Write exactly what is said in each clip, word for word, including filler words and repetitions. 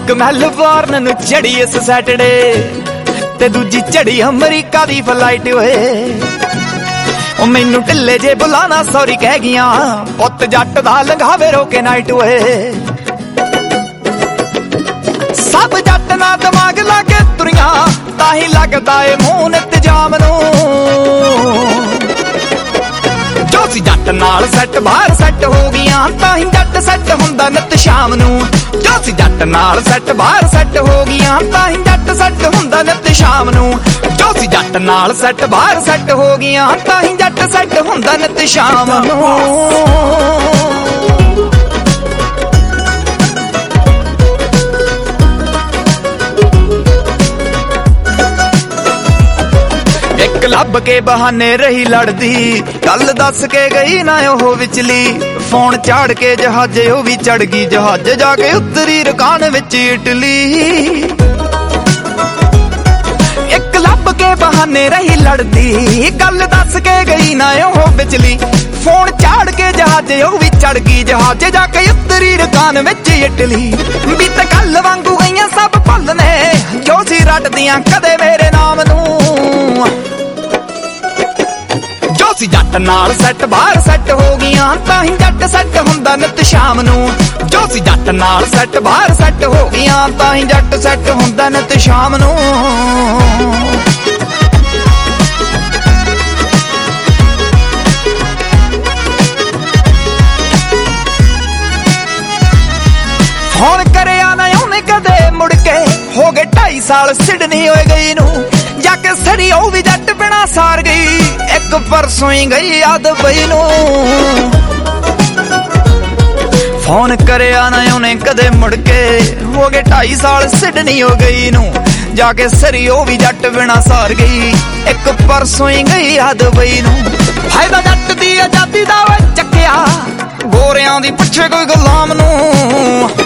एक मैलबॉर्न नूं चढ़ी इस सैटरडे ते दूजी चढ़ी अमरीका दी फ्लाइट होए। ओ मैनू ढिले जे बुलाना सॉरी कह गया पुत जट दा लंघावे रोके नाइट होए। सब जट ना दिमाग लाके तुरियां ताही लगदा ए मूंह इंतजाम नूं। जो सी जट नाल सैट बाहर सैट हो गया ताही जट सैट हुंदा नित शाम नूं। जो सी जट नाल सैट बाहर सैट हो गया ताही जट सैट हुंदा नित शाम नूं। जो सी जट नाल सैट बाहर सैट हो गया ताही जट सैट हुंदा नित शाम नूं। एक लब के बहाने रही लड़दी गल दस के गई ना ओह विचली। फोन चाड़ के जहाजे ओ भी चढ़ गई जहाज जाके उतरी रकान विच इटली। एक लब के बहाने रही लड़दी गल दस के गई ना ओह विचली। फोन चाड़ के जहाजे ओ भी चढ़ गई जहाज जाके उतरी रकान विच इटली। बीत गल वांगू गईयां सब भुल ने जो सी रटदियां कदे मेरे नाम नूं। जो सी जट नाल सैट बाहर सैट हो गया ताही जट सैट हुंदा नित शाम नूं। जो सी जट नाल सैट बाहर सैट हो गया ताही जट सैट हुंदा नित शाम नूं। फोन करिया ना ओने कदे मुड़ के हो गए ढाई साल सिडनी होए गई नूं। जाके सड़ी ओ भी जट बिना सार गई एक परसों ही गई याद पई नूं। फोन करिया ना ओने कदे मुड़ के हो गए ढाई साल सिडनी हो गई नूं। जाके सड़ी ओ भी जट बिना सार गई एक परसों ही गई याद पई नूं। फायदा जट दी आजादी दा वे चक्किया गोरियां दी पिछे कोई गुलाम नूं।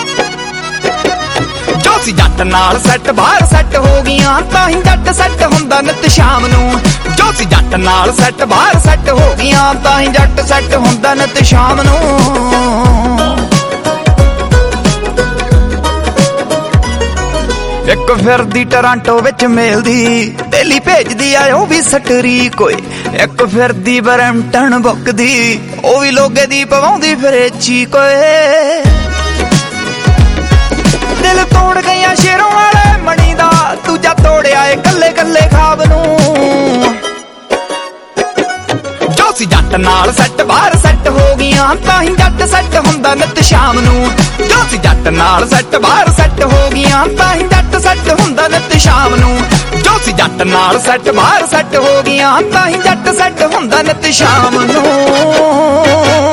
जो सी जट नाल सैट बाहर सैट हो गया ताही जट सैट हुंदा नित शाम नूं। जो सी जट नाल सैट बाहर सैट हो गया ताही जट सैट हुंदा नित शाम नूं। एक फिरदी टोरंटो विच मेल दी दिल्ली भेजदी आ ओ भी सटरी कोई। एक फिरदी ब्रैम्पटन बुकदी ओ भी लोगे दी पवाउंदी फिरे ची कोई। दिल तोड़ गईयां शेरों वाले मणी दा दूजा तोड़िया ए कल्ले कल्ले खाब नूं। जो सी जट नाल सैट बाहर सैट हो गया ताही जट सैट हुंदा नित शाम नूं। जो सी जट नाल सैट बाहर सैट हो गया ताही जट सैट हुंदा नित शाम नूं। जो सी जट नाल सैट बाहर सैट हो गया ताही जट सैट हुंदा नित शाम नूं।